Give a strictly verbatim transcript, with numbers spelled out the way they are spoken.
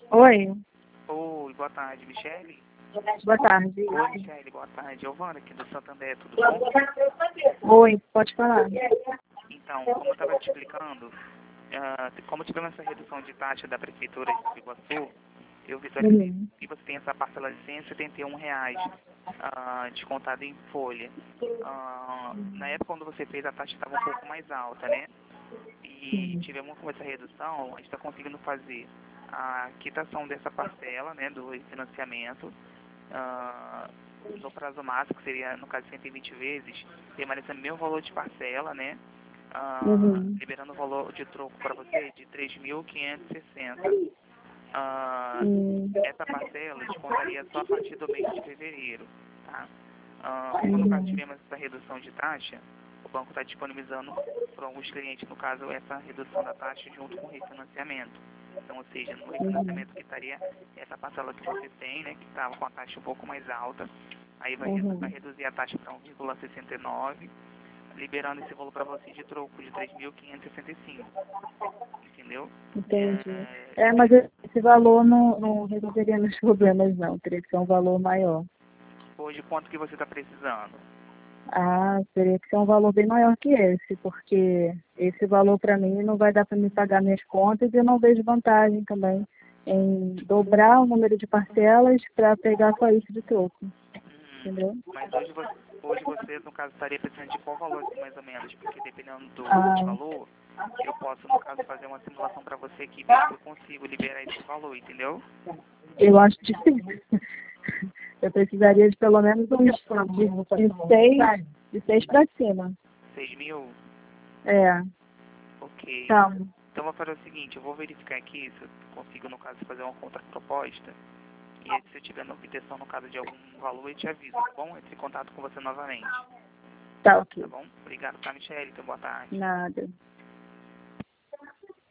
Oi, Oi, boa tarde, Michele. boa tarde. Oi, Michele, boa tarde. Giovana aqui do Santander, tudo bom? Oi, pode falar. Então, como eu estava te explicando, ah, como tivemos essa redução de taxa da Prefeitura de Iguaçu, eu visualizei Uhum. que você tem essa parcela de cento e setenta e um reais ah, descontada em folha. Ah, na época, quando você fez, a taxa estava um pouco mais alta, né? E Sim. tivemos com essa redução, a gente está conseguindo fazer a quitação dessa parcela, né, do financiamento, ah, no prazo máximo, que seria, no caso, cento e vinte vezes, permanecendo o mesmo valor de parcela, né, ah, Uhum. liberando o valor de troco para você de três mil quinhentos e sessenta. Ah, Hum. essa parcela descontaria só a partir do mês de fevereiro, tá? Ah, como no caso Uhum. tivemos essa redução de taxa, o banco está disponibilizando para alguns clientes, no caso, essa redução da taxa junto com o refinanciamento. Então, ou seja, no Uhum. refinanciamento que estaria essa parcela que você tem, né, que estava com a taxa um pouco mais alta, aí vai, redu- vai Uhum. reduzir a taxa para um vírgula sessenta e nove, liberando esse valor para você de troco de três mil quinhentos e sessenta e cinco, entendeu? Entendi. É, É, mas esse valor não, não resolveria meus problemas, não. Teria que ser um valor maior. hoje, quanto que você está precisando? Ah, teria que ser um valor bem maior que esse, porque esse valor para mim não vai dar para me pagar minhas contas e eu não vejo vantagem também em dobrar o número de parcelas para pegar só isso de troco, Hum, entendeu? mas hoje você, hoje você, no caso, estaria precisando de qual valor, assim, mais ou menos? Porque dependendo do Ah, valor, eu posso, no caso, fazer uma simulação para você aqui, ver se eu consigo liberar esse valor, entendeu? eu acho difícil. Eu precisaria de pelo menos uns de, de seis, de seis para cima. seis mil? É, Ok. calma. Então, vou fazer o seguinte, eu vou verificar aqui se eu consigo, no caso, fazer uma contraproposta. E aí, se eu tiver obtenção, no caso de algum valor, eu te aviso, tá bom? Eu entro em contato com você novamente. Tá Tá ok. bom? Obrigado, tá, Michele? Então, boa tarde. Nada.